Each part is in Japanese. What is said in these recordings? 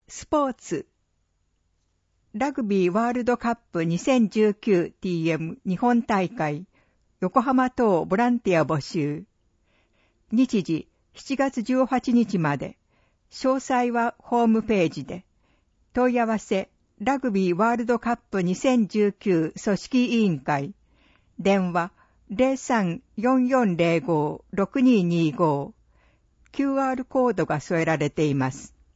スポーツラグビーワールドカップ 2019TM 日本大会横浜等ボランティア募集日時7月18日まで詳細はホームページで問い合わせラグビーワールドカップ2019組織委員会電話 03-4405-6225 QR コードが添えられています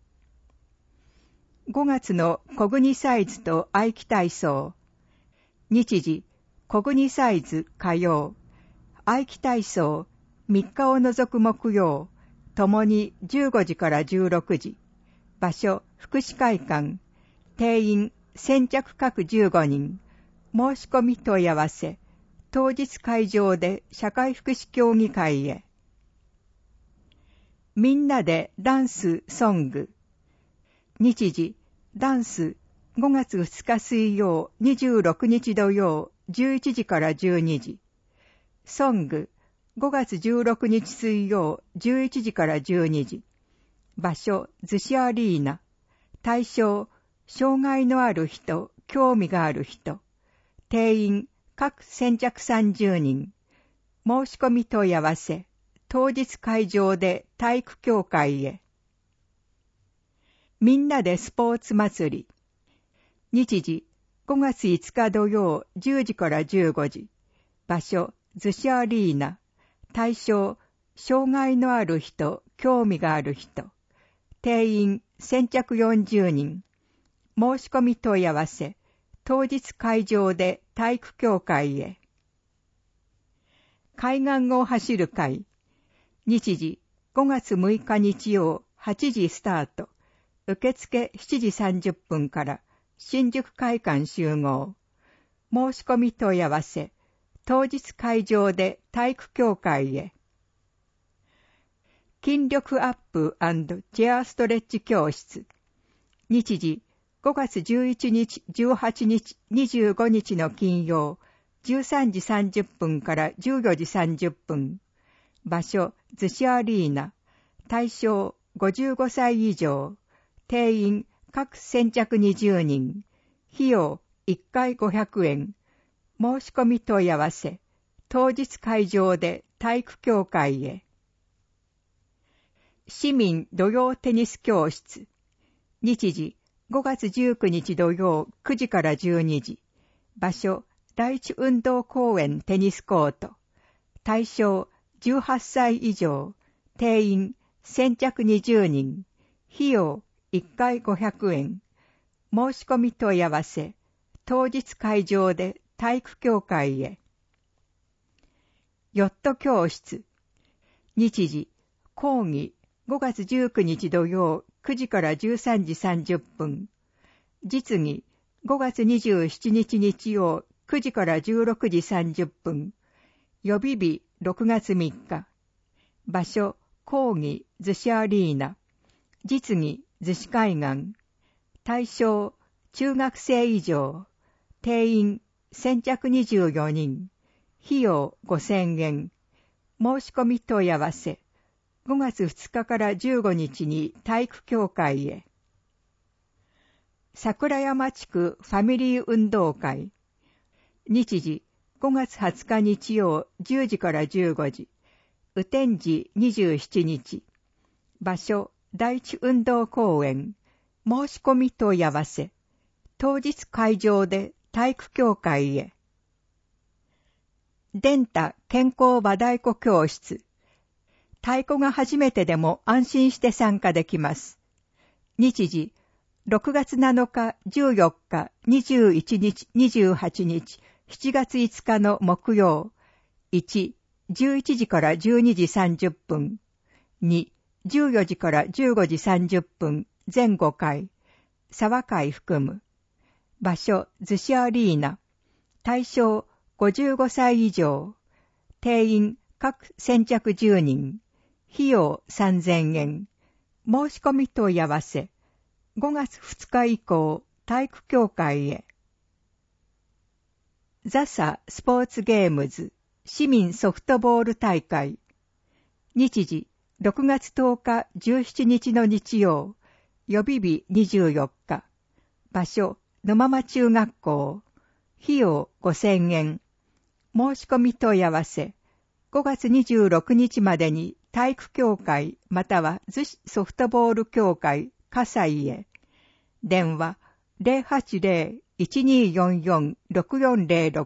。5月の小国サイズと合気体操日時小国サイズ火曜合気体操3日を除く木曜ともに15時から16時場所福祉会館定員先着各15人申し込み問い合わせ当日会場で社会福祉協議会へみんなでダンスソング日時ダンス5月2日水曜26日土曜11時から12時ソング5月16日水曜11時から12時場所逗子アリーナ対象障害のある人興味がある人定員各先着30人申し込み問い合わせ当日会場で体育協会へみんなでスポーツ祭り日時5月5日土曜10時から15時場所逗子アリーナ対象障害のある人興味がある人定員先着40人申し込み問い合わせ当日会場で体育協会へ海岸を走る会日時5月6日日曜8時スタート受付7時30分から新宿会館集合申し込み問い合わせ当日会場で体育協会へ筋力アップ&チェアストレッチ教室日時5月11日18日25日の金曜13時30分から14時30分場所逗子アリーナ対象55歳以上定員各先着20人費用1回500円申し込み問い合わせ当日会場で体育協会へ市民土曜テニス教室日時5月19日土曜9時から12時場所第一運動公園テニスコート対象18歳以上定員先着20人費用1回500円申し込み問い合わせ当日会場で体育協会へヨット教室日時講義5月19日土曜9時から13時30分実技5月27日日曜9時から16時30分予備日6月3日場所講義逗子アリーナ実技逗子海岸対象中学生以上定員先着24人費用5000円申し込み問い合わせ5月2日から15日に体育協会へ桜山地区ファミリー運動会日時5月20日日曜10時から15時雨天時27日場所第一運動公園申し込み問い合わせ当日会場で体育協会へ電太健康和太鼓教室太鼓が初めてでも安心して参加できます日時6月7日14日21日28日7月5日の木曜1、11時から12時30分2、14時から15時30分全5回沢会含む場所逗子アリーナ対象55歳以上定員各先着10人費用3000円申し込み問い合わせ5月2日以降体育協会へザサスポーツゲームズ市民ソフトボール大会日時6月10日17日の日曜予備日24日。場所、沼間中学校。費用5000円。申し込み問い合わせ。5月26日までに体育協会または逗子ソフトボール協会葛西へ。電話 080-1244-6406。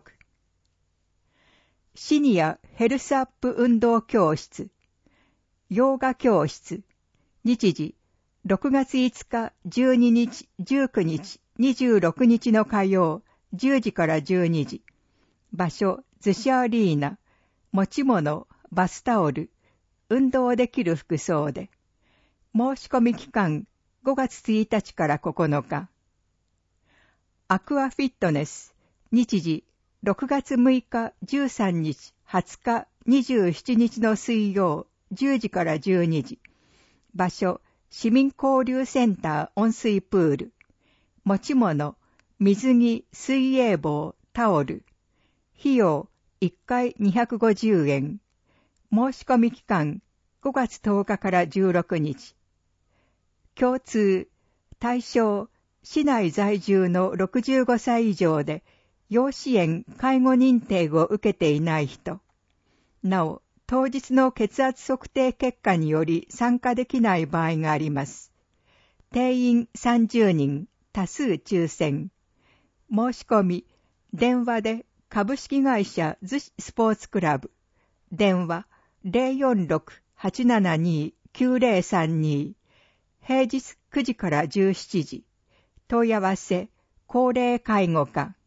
シニアヘルスアップ運動教室。ヨガ教室。日時6月5日、12日、19日、26日の火曜、10時から12時。場所、逗子アリーナ。持ち物、バスタオル。運動できる服装で。申し込み期間、5月1日から9日。アクアフィットネス。日時、6月6日、13日、20日、27日の水曜、10時から12時。場所、市民交流センター温水プール。持ち物、水着、水泳帽、タオル。費用、1回250円。申し込み期間、5月10日から16日。共通、対象、市内在住の65歳以上で、要支援・介護認定を受けていない人。なお、当日の血圧測定結果により参加できない場合があります。定員30人、多数抽選。申し込み、電話で株式会社逗子スポーツクラブ。電話 046-872-9032。平日9時から17時。問い合わせ、高齢介護課。